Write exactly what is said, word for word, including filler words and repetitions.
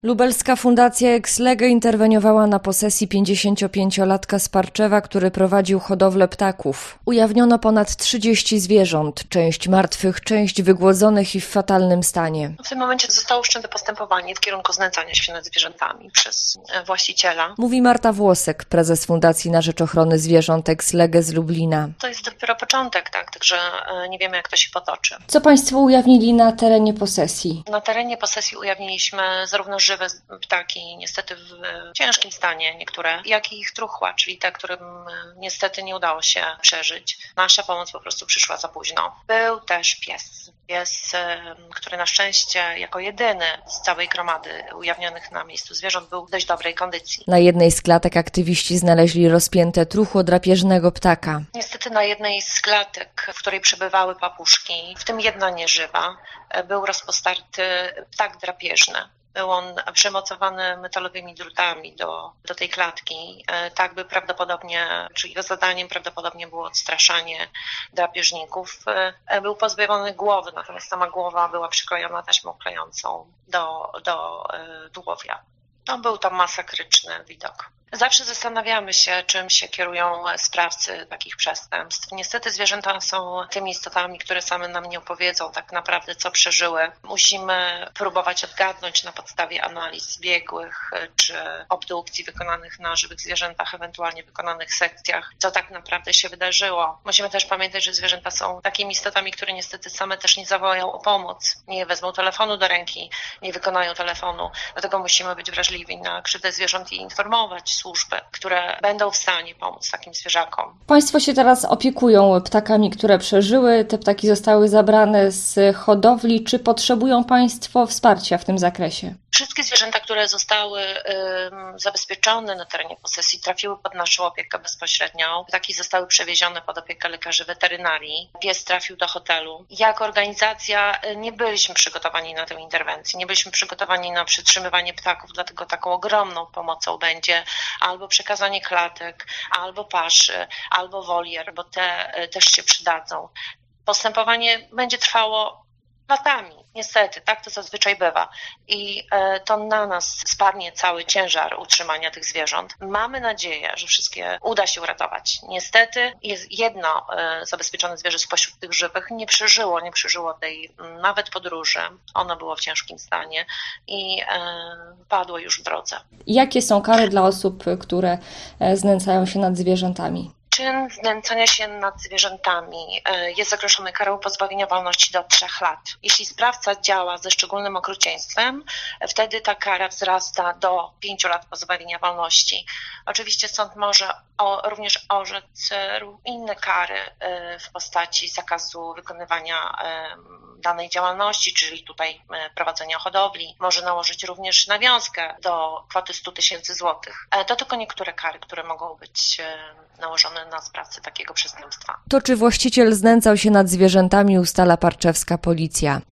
Lubelska Fundacja Ex Lege interweniowała na posesji pięćdziesięciopięciolatka z Parczewa, który prowadził hodowlę ptaków. Ujawniono ponad trzydzieści zwierząt, część martwych, część wygłodzonych i w fatalnym stanie. W tym momencie zostało wszczęte postępowanie w kierunku znęcania się nad zwierzętami przez właściciela. Mówi Marta Włosek, prezes Fundacji na rzecz ochrony zwierząt Ex Lege z Lublina. To jest dopiero początek, tak, także nie wiemy, jak to się potoczy. Co Państwo ujawnili na terenie posesji? Na terenie posesji ujawniliśmy zarówno żywe ptaki, niestety w ciężkim stanie niektóre, jak i ich truchła, czyli te, którym niestety nie udało się przeżyć. Nasza pomoc po prostu przyszła za późno. Był też pies. Pies, który na szczęście jako jedyny z całej gromady ujawnionych na miejscu zwierząt był w dość dobrej kondycji. Na jednej z klatek aktywiści znaleźli rozpięte truchło drapieżnego ptaka. Niestety na jednej z klatek, w której przebywały papuszki, w tym jedna nieżywa, był rozpostarty ptak drapieżny. Był on przymocowany metalowymi drutami do, do tej klatki, tak by prawdopodobnie, czyli jego zadaniem prawdopodobnie było odstraszanie drapieżników. Był pozbawiony głowy, natomiast sama głowa była przyklejona taśmą klejącą do, do tułowia. No, był to masakryczny widok. Zawsze zastanawiamy się, czym się kierują sprawcy takich przestępstw. Niestety zwierzęta są tymi istotami, które same nam nie opowiedzą tak naprawdę, co przeżyły. Musimy próbować odgadnąć na podstawie analiz biegłych czy obdukcji wykonanych na żywych zwierzętach, ewentualnie wykonanych sekcjach, co tak naprawdę się wydarzyło. Musimy też pamiętać, że zwierzęta są takimi istotami, które niestety same też nie zawołają o pomoc, nie wezmą telefonu do ręki, nie wykonają telefonu. Dlatego musimy być wrażliwi na krzywdę zwierząt i informować służby, które będą w stanie pomóc takim zwierzakom. Państwo się teraz opiekują ptakami, które przeżyły. Te ptaki zostały zabrane z hodowli. Czy potrzebują Państwo wsparcia w tym zakresie? Wszystkie zwierzęta, które zostały y, zabezpieczone na terenie posesji, trafiły pod naszą opiekę bezpośrednią. Ptaki zostały przewiezione pod opiekę lekarzy weterynarii. Pies trafił do hotelu. Jako organizacja y, nie byliśmy przygotowani na tę interwencję. Nie byliśmy przygotowani na przetrzymywanie ptaków, dlatego taką ogromną pomocą będzie albo przekazanie klatek, albo paszy, albo wolier, bo te y, też się przydadzą. Postępowanie będzie trwało latami, niestety, tak to zazwyczaj bywa i e, to na nas spadnie cały ciężar utrzymania tych zwierząt. Mamy nadzieję, że wszystkie uda się uratować. Niestety jest jedno e, zabezpieczone zwierzę spośród tych żywych nie przeżyło, nie przeżyło tej m, nawet podróży. Ono było w ciężkim stanie i e, padło już w drodze. Jakie są kary dla osób, które znęcają się nad zwierzętami? Czyn znęcania się nad zwierzętami jest zagrożony karą pozbawienia wolności do trzech lat. Jeśli sprawca działa ze szczególnym okrucieństwem, wtedy ta kara wzrasta do pięciu lat pozbawienia wolności. Oczywiście sąd może o, również orzec inne kary w postaci zakazu wykonywania danej działalności, czyli tutaj prowadzenia hodowli. Może nałożyć również nawiązkę do kwoty stu tysięcy złotych. To tylko niektóre kary, które mogą być nałożone na sprawcę takiego przestępstwa. To czy właściciel znęcał się nad zwierzętami, ustala parczewska policja.